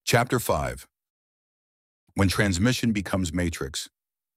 Chapter 5. When transmission becomes matrix.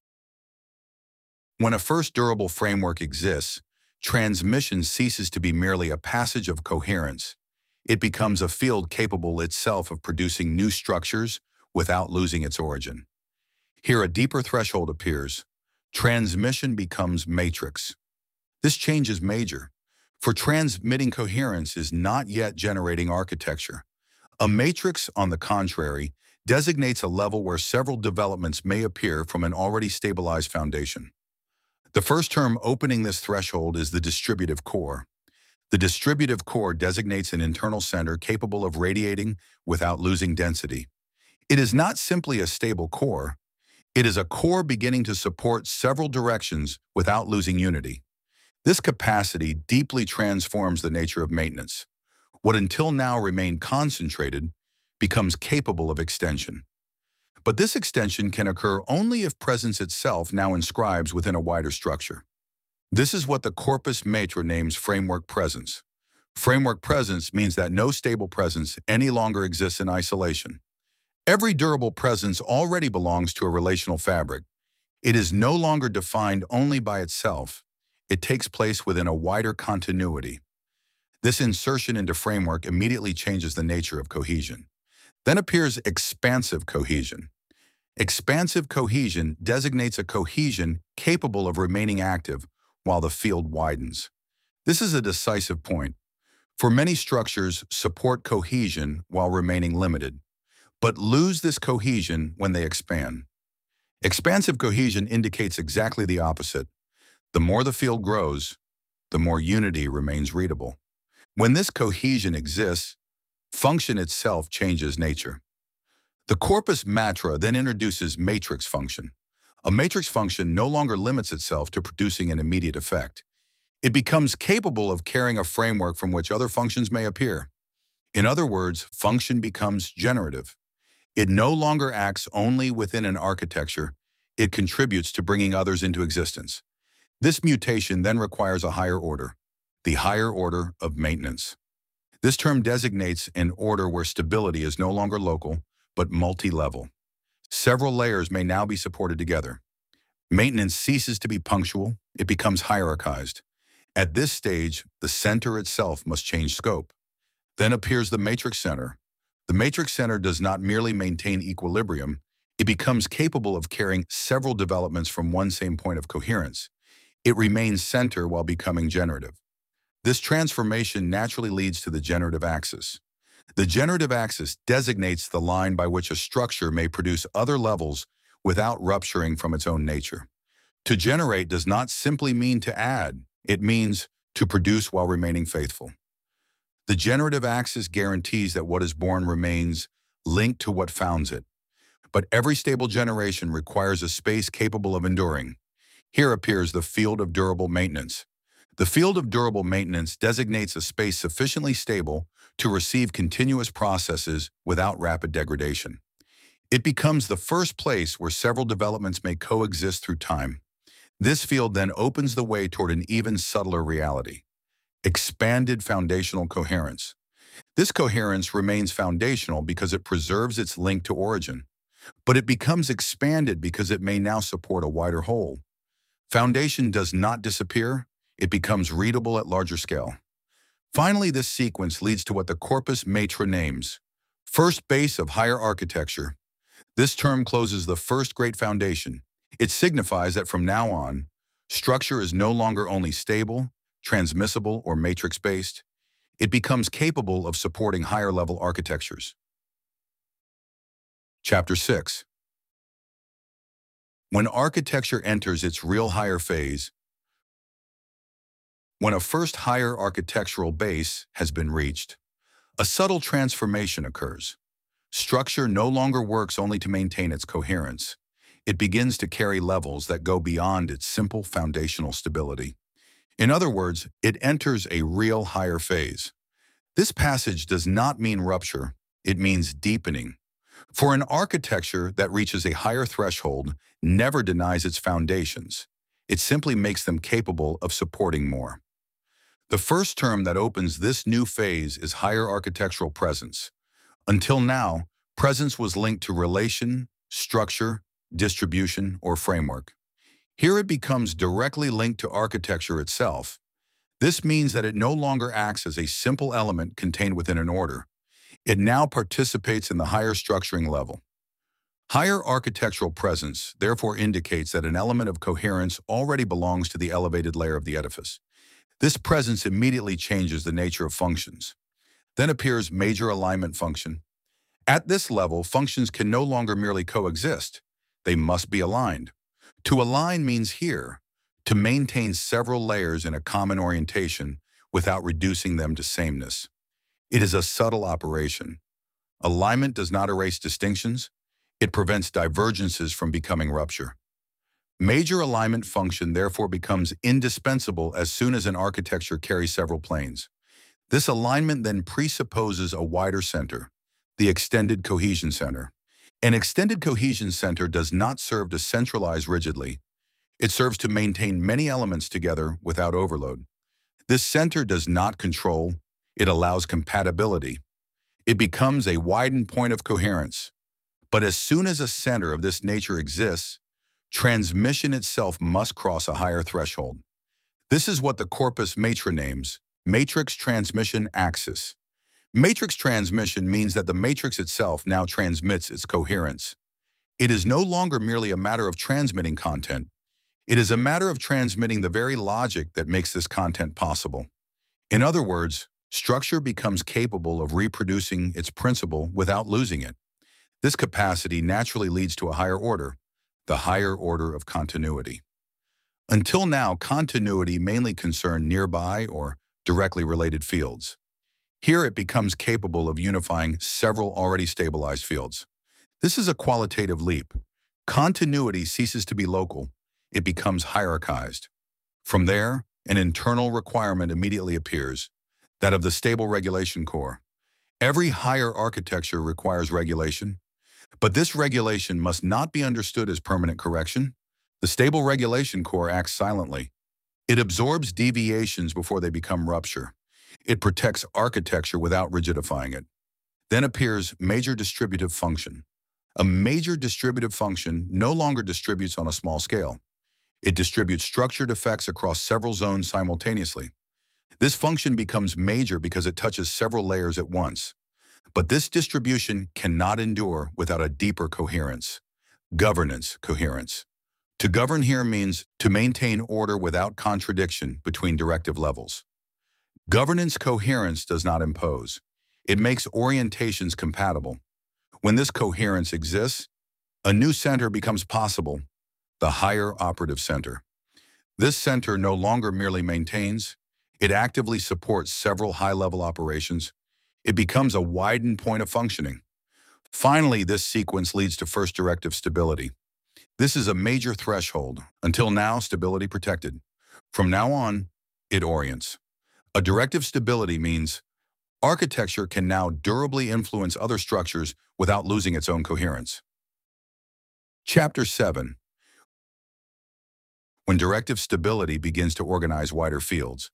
When a first durable framework exists, transmission ceases to be merely a passage of coherence. It becomes a field capable itself of producing new structures without losing its origin. Here a deeper threshold appears. Transmission becomes matrix. This change is major, for transmitting coherence is not yet generating architecture. A matrix, on the contrary, designates a level where several developments may appear from an already stabilized foundation. The first term opening this threshold is the distributive core. The distributive core designates an internal center capable of radiating without losing density. It is not simply a stable core. It is a core beginning to support several directions without losing unity. This capacity deeply transforms the nature of maintenance. What until now remained concentrated becomes capable of extension. But this extension can occur only if presence itself now inscribes within a wider structure. This is what the corpus mater names framework presence. Framework presence means that no stable presence any longer exists in isolation. Every durable presence already belongs to a relational fabric. It is no longer defined only by itself. It takes place within a wider continuity. This insertion into framework immediately changes the nature of cohesion. Then appears expansive cohesion. Expansive cohesion designates a cohesion capable of remaining active while the field widens. This is a decisive point, for many structures support cohesion while remaining limited, but lose this cohesion when they expand. Expansive cohesion indicates exactly the opposite. The more the field grows, the more unity remains readable. When this cohesion exists, function itself changes nature. The corpus mater then introduces matrix function. A matrix function no longer limits itself to producing an immediate effect. It becomes capable of carrying a framework from which other functions may appear. In other words, function becomes generative. It no longer acts only within an architecture. It contributes to bringing others into existence. This mutation then requires a higher order, the higher order of maintenance. This term designates an order where stability is no longer local, but multi-level. Several layers may now be supported together. Maintenance ceases to be punctual, it becomes hierarchized. At this stage, the center itself must change scope. Then appears the matrix center. The matrix center does not merely maintain equilibrium, it becomes capable of carrying several developments from one same point of coherence. It remains center while becoming generative. This transformation naturally leads to the generative axis. The generative axis designates the line by which a structure may produce other levels without rupturing from its own nature. To generate does not simply mean to add, it means to produce while remaining faithful. The generative axis guarantees that what is born remains linked to what founds it. But every stable generation requires a space capable of enduring. Here appears the field of durable maintenance. The field of durable maintenance designates a space sufficiently stable to receive continuous processes without rapid degradation. It becomes the first place where several developments may coexist through time. This field then opens the way toward an even subtler reality, expanded foundational coherence. This coherence remains foundational because it preserves its link to origin, but it becomes expanded because it may now support a wider whole. Foundation does not disappear, it becomes readable at larger scale. Finally, this sequence leads to what the corpus mater names, first base of higher architecture. This term closes the first great foundation. It signifies that from now on, structure is no longer only stable, transmissible, or matrix-based. It becomes capable of supporting higher-level architectures. Chapter 6. When architecture enters its real higher phase, when a first higher architectural base has been reached, a subtle transformation occurs. Structure no longer works only to maintain its coherence. It begins to carry levels that go beyond its simple foundational stability. In other words, it enters a real higher phase. This passage does not mean rupture, it means deepening. For an architecture that reaches a higher threshold never denies its foundations. It simply makes them capable of supporting more. The first term that opens this new phase is higher architectural presence. Until now, Presence was linked to relation, structure, distribution, or framework. Here it becomes directly linked to architecture itself. This means that it no longer acts as a simple element contained within an order. It now participates in the higher structuring level. Higher architectural presence therefore indicates that an element of coherence already belongs to the elevated layer of the edifice. This presence immediately changes the nature of functions. Then appears major alignment function. At this level, functions can no longer merely coexist. They must be aligned. To align means here, to maintain several layers in a common orientation without reducing them to sameness. It is a subtle operation. Alignment does not erase distinctions. It prevents divergences from becoming rupture. Major alignment function therefore becomes indispensable as soon as an architecture carries several planes. This alignment then presupposes a wider center, the extended cohesion center. An extended cohesion center does not serve to centralize rigidly. It serves to maintain many elements together without overload. This center does not control, it allows compatibility. It becomes a widened point of coherence. But as soon as a center of this nature exists, transmission itself must cross a higher threshold. This is what the corpus matra names matrix transmission axis. Matrix transmission means that the matrix itself now transmits its coherence. It is no longer merely a matter of transmitting content. It is a matter of transmitting the very logic that makes this content possible. In other words, structure becomes capable of reproducing its principle without losing it. This capacity naturally leads to a higher order, the higher order of continuity. Until now, continuity mainly concerned nearby or directly related fields. Here it becomes capable of unifying several already stabilized fields. This is a qualitative leap. Continuity ceases to be local. It becomes hierarchized. From there, an internal requirement immediately appears, that of the stable regulation core. Every higher architecture requires regulation, but this regulation must not be understood as permanent correction. The stable regulation core acts silently. It absorbs deviations before they become rupture. It protects architecture without rigidifying it. Then appears major distributive function. A major distributive function no longer distributes on a small scale. It distributes structured effects across several zones simultaneously. This function becomes major because it touches several layers at once. But this distribution cannot endure without a deeper coherence. Governance coherence. To govern here means to maintain order without contradiction between directive levels. Governance coherence does not impose. It makes orientations compatible. When this coherence exists, a new center becomes possible, the higher operative center. This center no longer merely maintains, it actively supports several high-level operations. It becomes a widened point of functioning. Finally, this sequence leads to first directive stability. This is a major threshold. Until now, stability protected. From now on, it orients. A directive stability means architecture can now durably influence other structures without losing its own coherence. Chapter 7. When directive stability begins to organize wider fields.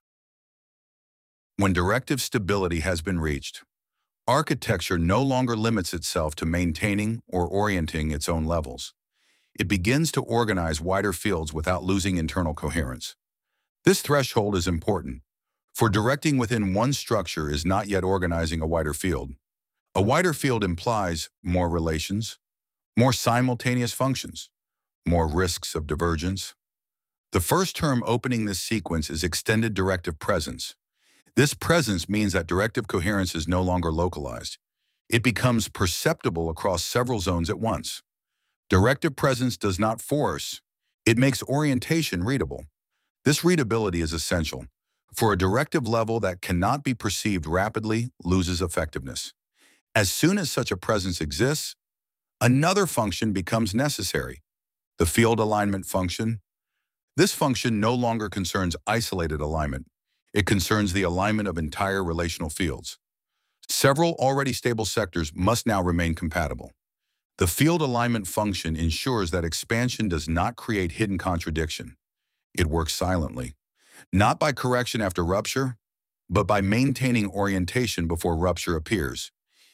When directive stability has been reached, architecture no longer limits itself to maintaining or orienting its own levels. It begins to organize wider fields without losing internal coherence. This threshold is important, for directing within one structure is not yet organizing a wider field. A wider field implies more relations, more simultaneous functions, more risks of divergence. The first term opening this sequence is extended directive presence. This presence means that directive coherence is no longer localized. It becomes perceptible across several zones at once. Directive presence does not force, it makes orientation readable. This readability is essential, for a directive level that cannot be perceived rapidly loses effectiveness. As soon as such a presence exists, another function becomes necessary, the field alignment function. This function no longer concerns isolated alignment. It concerns the alignment of entire relational fields. Several already stable sectors must now remain compatible. The field alignment function ensures that expansion does not create hidden contradiction. It works silently, not by correction after rupture, but by maintaining orientation before rupture appears.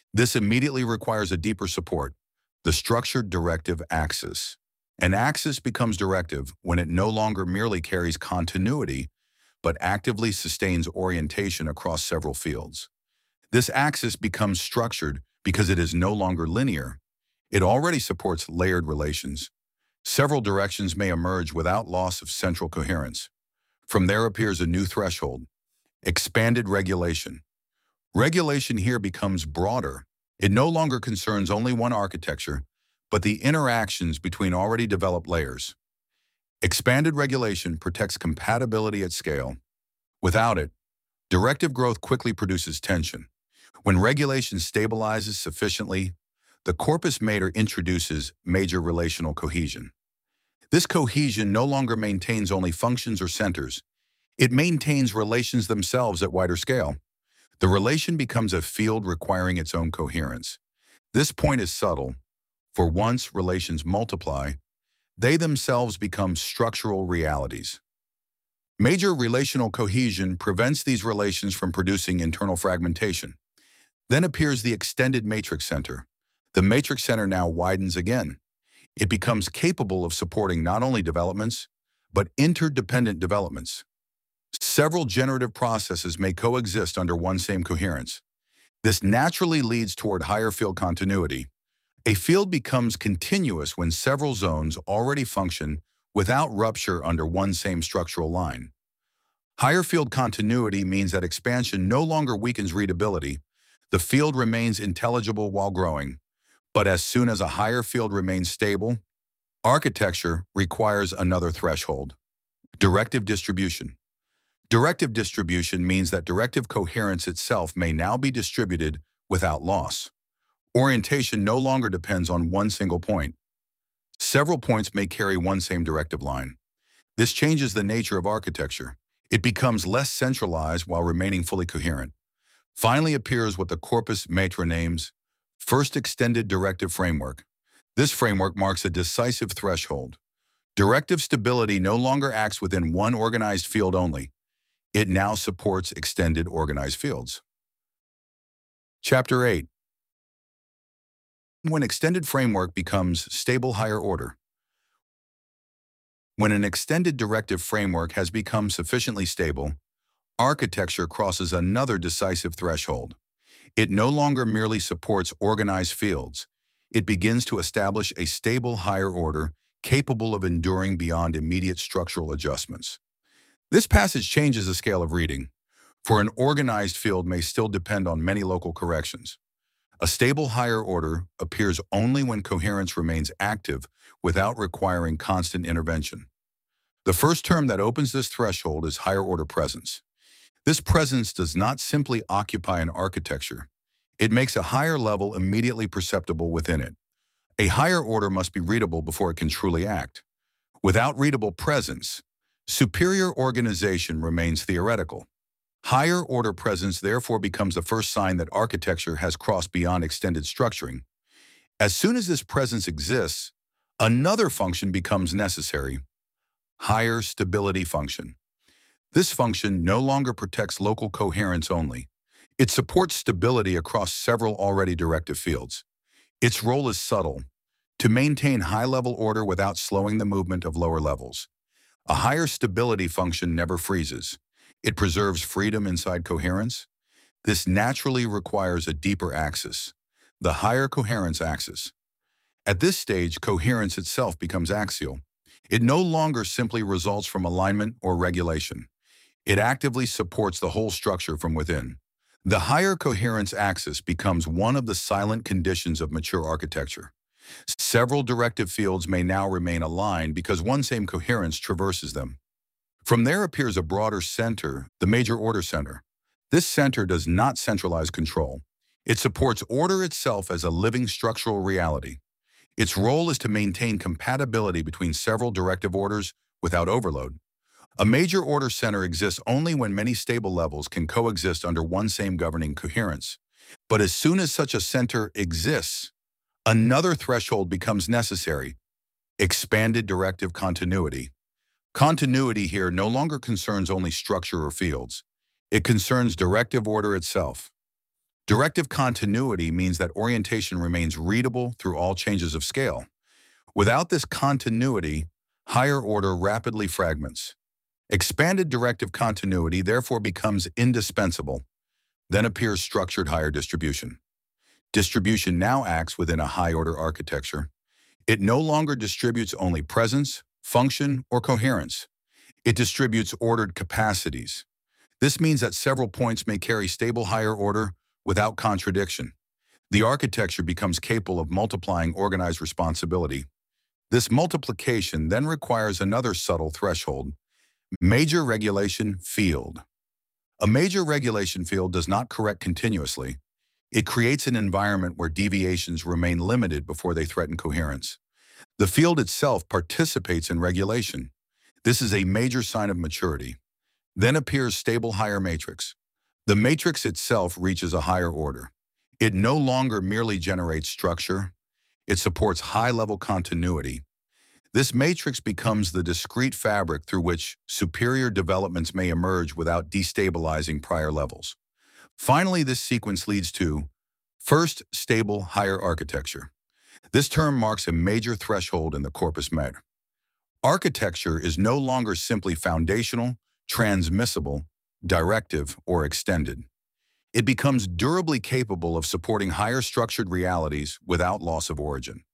This immediately requires a deeper support, the structured directive axis. An axis becomes directive when it no longer merely carries continuity, but actively sustains orientation across several fields. This axis becomes structured because it is no longer linear. It already supports layered relations. Several directions may emerge without loss of central coherence. From there appears a new threshold, expanded regulation. Regulation here becomes broader. It no longer concerns only one architecture, but the interactions between already developed layers. Expanded regulation protects compatibility at scale. Without it, directive growth quickly produces tension. When regulation stabilizes sufficiently, the corpus mater introduces major relational cohesion. This cohesion no longer maintains only functions or centers. It maintains relations themselves at wider scale. The relation becomes a field requiring its own coherence. This point is subtle, for once relations multiply, they themselves become structural realities. Major relational cohesion prevents these relations from producing internal fragmentation. Then appears the extended matrix center. The matrix center now widens again. It becomes capable of supporting not only developments, but interdependent developments. Several generative processes may coexist under one same coherence. This naturally leads toward higher field continuity. A field becomes continuous when several zones already function without rupture under one same structural line. Higher field continuity means that expansion no longer weakens readability. The field remains intelligible while growing. But as soon as a higher field remains stable, architecture requires another threshold. Directive distribution. Directive distribution means that directive coherence itself may now be distributed without loss. Orientation no longer depends on one single point. Several points may carry one same directive line. This changes the nature of architecture. It becomes less centralized while remaining fully coherent. Finally appears what the corpus mater names First Extended Directive Framework. This framework marks a decisive threshold. Directive stability no longer acts within one organized field only. It now supports extended organized fields. Chapter 8. When extended framework becomes stable higher order. When an extended directive framework has become sufficiently stable, architecture crosses another decisive threshold. It no longer merely supports organized fields. It begins to establish a stable higher order capable of enduring beyond immediate structural adjustments. This passage changes the scale of reading, for an organized field may still depend on many local corrections. A stable higher order appears only when coherence remains active without requiring constant intervention. The first term that opens this threshold is higher order presence. This presence does not simply occupy an architecture. It makes a higher level immediately perceptible within it. A higher order must be readable before it can truly act. Without readable presence, superior organization remains theoretical. Higher order presence therefore becomes the first sign that architecture has crossed beyond extended structuring. As soon as this presence exists, another function becomes necessary: higher stability function. This function no longer protects local coherence only. It supports stability across several already directive fields. Its role is subtle: to maintain high-level order without slowing the movement of lower levels. A higher stability function never freezes. It preserves freedom inside coherence. This naturally requires a deeper axis, the higher coherence axis. At this stage, coherence itself becomes axial. It no longer simply results from alignment or regulation. It actively supports the whole structure from within. The higher coherence axis becomes one of the silent conditions of mature architecture. Several directive fields may now remain aligned because one same coherence traverses them. From there appears a broader center, the major order center. This center does not centralize control. It supports order itself as a living structural reality. Its role is to maintain compatibility between several directive orders without overload. A major order center exists only when many stable levels can coexist under one same governing coherence. But as soon as such a center exists, another threshold becomes necessary: expanded directive continuity. Continuity here no longer concerns only structure or fields. It concerns directive order itself. Directive continuity means that orientation remains readable through all changes of scale. Without this continuity, higher order rapidly fragments. Expanded directive continuity therefore becomes indispensable. Then appears structured higher distribution. Distribution now acts within a high-order architecture. It no longer distributes only presence, function, or coherence. It distributes ordered capacities. This means that several points may carry stable higher order without contradiction. The architecture becomes capable of multiplying organized responsibility. This multiplication then requires another subtle threshold: major regulation field. A major regulation field does not correct continuously. It creates an environment where deviations remain limited before they threaten coherence. The field itself participates in regulation. This is a major sign of maturity. Then appears stable higher matrix. The matrix itself reaches a higher order. It no longer merely generates structure. It supports high-level continuity. This matrix becomes the discrete fabric through which superior developments may emerge without destabilizing prior levels. Finally, this sequence leads to first, stable higher architecture. This term marks a major threshold in the corpus mater. Architecture is no longer simply foundational, transmissible, directive, or extended. It becomes durably capable of supporting higher structured realities without loss of origin.